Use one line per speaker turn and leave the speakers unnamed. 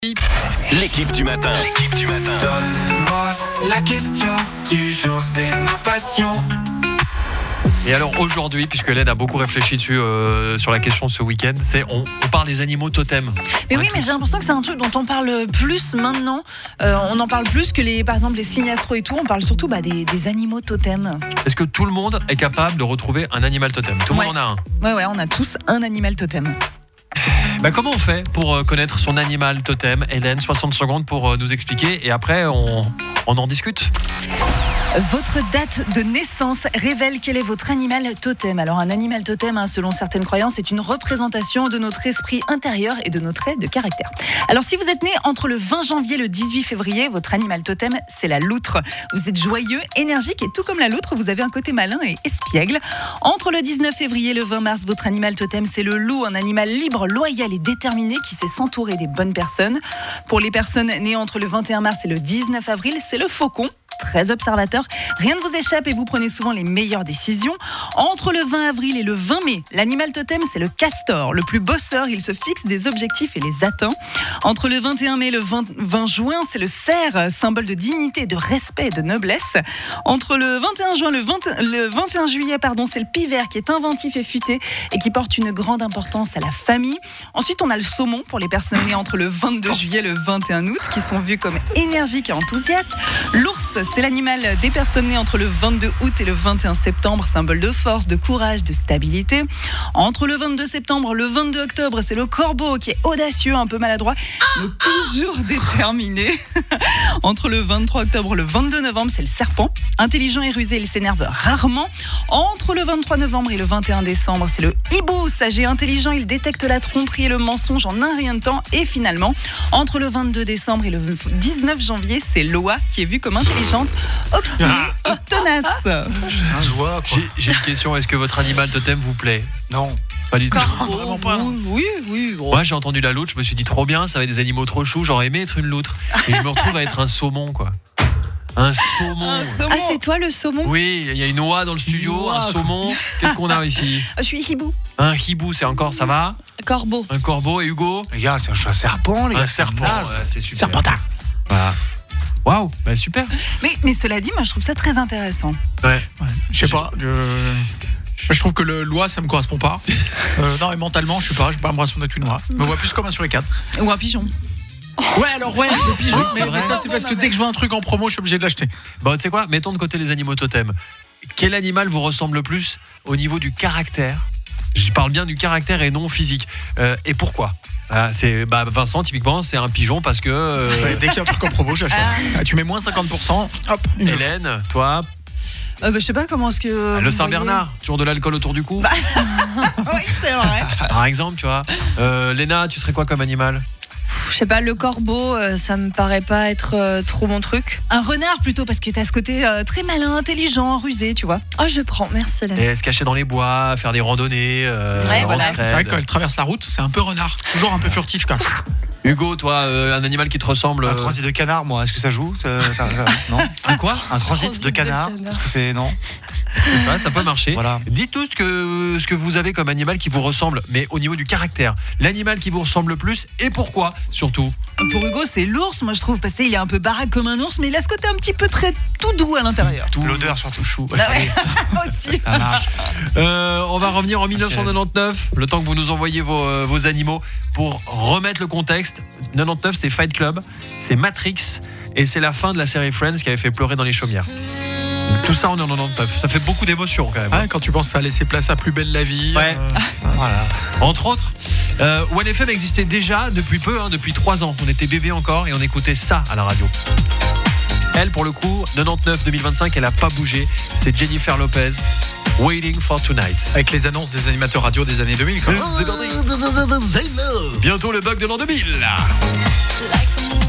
L'équipe du matin.
Donne-moi la question du jour, c'est ma passion.
Et alors aujourd'hui, puisque Hélène a beaucoup réfléchi dessus sur la question ce week-end, on parle des animaux totems.
Mais oui, mais j'ai l'impression que c'est un truc dont on parle plus maintenant. On en parle plus que par exemple les signes astro et tout. On parle surtout des animaux totems.
Est-ce que tout le monde est capable de retrouver un animal totem ? Tout le monde en a un.
Ouais, on a tous un animal totem.
Comment on fait pour connaître son animal totem ? Hélène, 60 secondes pour nous expliquer et après on en discute.
Votre date de naissance révèle quel est votre animal totem. Alors un animal totem, selon certaines croyances, est une représentation de notre esprit intérieur et de nos traits de caractère. Alors si vous êtes né entre le 20 janvier et le 18 février, votre animal totem, c'est la loutre. Vous êtes joyeux, énergique et tout comme la loutre, vous avez un côté malin et espiègle. Entre le 19 février et le 20 mars, votre animal totem, c'est le loup, un animal libre, loyal et déterminé qui sait s'entourer des bonnes personnes. Pour les personnes nées entre le 21 mars et le 19 avril, c'est le faucon. Très observateur, rien ne vous échappe et vous prenez souvent les meilleures décisions. Entre le 20 avril et le 20 mai, l'animal totem, c'est le castor. Le plus bosseur, il se fixe des objectifs et les atteint. Entre le 21 mai et le 20 juin, c'est le cerf, symbole de dignité, de respect et de noblesse. Entre le 21 juin et le 21 juillet, c'est le pivert qui est inventif et futé et qui porte une grande importance à la famille. Ensuite, on a le saumon pour les personnes nées entre le 22 juillet et le 21 août qui sont vues comme énergiques et enthousiastes. L'ours, c'est l'animal des personnes nées entre le 22 août et le 21 septembre, symbole de force, de courage, de stabilité. Entre le 22 septembre et le 22 octobre, c'est le corbeau qui est audacieux, un peu maladroit, mais toujours déterminé. Entre le 23 octobre et le 22 novembre, c'est le serpent. Intelligent et rusé, il s'énerve rarement. Entre le 23 novembre et le 21 décembre, c'est le hibou. Sage et intelligent, il détecte la tromperie et le mensonge en un rien de temps. Et finalement, entre le 22 décembre et le 19 janvier, c'est l'oie qui est vue comme intelligente, obstinée et tenace.
C'est un joie, quoi.
J'ai une question, est-ce que votre animal totem vous plaît ?
Non.
Pas du tout.
Vraiment pas.
Oui.
Moi j'ai entendu la loutre, je me suis dit trop bien, ça va être des animaux trop choux, j'aurais aimé être une loutre. Et je me retrouve à être un saumon, quoi. Un saumon.
Ah, c'est toi le saumon ?
Oui, il y a une oie dans le studio, un saumon. Qu'est-ce qu'on a ici ?
Je suis hibou.
Un hibou, c'est encore, ça va ?
Corbeau.
Un corbeau. Et Hugo ?
Les gars, c'est un serpent, les gars.
Un serpent, ouais, c'est super.
Serpentin.
Voilà. Waouh, super.
Mais cela dit, moi je trouve ça très intéressant.
Ouais.
Je sais pas. Je trouve que l'oie, ça me correspond pas. Non, et mentalement, je sais pas, j'ai pas l'impression d'être une oie. Je me vois plus comme un suricate.
Ou un pigeon.
Ouais, le pigeon.
Oui, c'est
mais
vrai.
ça, c'est parce que dès que je vois un truc en promo, je suis obligé de l'acheter.
Bon, tu sais quoi ? Mettons de côté les animaux totems. Quel animal vous ressemble le plus au niveau du caractère ? Je parle bien du caractère et non physique. Et pourquoi ? Vincent, typiquement, c'est un pigeon parce que...
Dès qu'il y a un truc en promo, j'achète. Tu mets moins 50%, hop.
Hélène, toi,
Je sais pas comment est-ce que...
le Saint-Bernard, toujours de l'alcool autour du cou.
Oui, c'est vrai.
Par exemple, tu vois. Léna, tu serais quoi comme animal ?
Je sais pas, le corbeau, ça me paraît pas être trop mon truc.
Un renard plutôt, parce que t'as ce côté très malin, intelligent, rusé, tu vois.
Oh, je prends, merci Hélène.
Et se cacher dans les bois, faire des randonnées,
Ouais,
en
voilà.
scred.
C'est vrai que quand elle traverse la route, c'est un peu renard. Toujours un peu furtif, quand même.
Hugo, toi, un animal qui te ressemble.
Un transit de canard, moi, est-ce que ça joue non.
Un quoi ?
Un transit de canard, est-ce que c'est non?
Ouais, ça peut marcher.
Voilà.
Dites-nous ce que vous avez comme animal qui vous ressemble, mais au niveau du caractère. L'animal qui vous ressemble le plus et pourquoi, surtout ?
Pour Hugo, c'est l'ours, moi je trouve, parce qu'il est un peu baraque comme un ours, mais il a ce côté un petit peu très tout doux à l'intérieur.
L'odeur surtout chou.
Ah ouais, aussi.
Ça marche.
On va revenir en 1999, le temps que vous nous envoyez vos animaux pour remettre le contexte. 99, c'est Fight Club, c'est Matrix et c'est la fin de la série Friends qui avait fait pleurer dans les chaumières. Tout ça en 99, ça fait beaucoup d'émotions quand même.
Ah, quand tu penses à laisser place à Plus belle la vie.
Ouais.
Voilà.
Entre autres, OneFM existait déjà depuis peu, depuis 3 ans. On était bébé encore et on écoutait ça à la radio. Elle, pour le coup, 99-2025, elle a pas bougé. C'est Jennifer Lopez, Waiting for Tonight.
Avec les annonces des animateurs radio des années 2000.
C'est parti. Bientôt le bug de l'an 2000.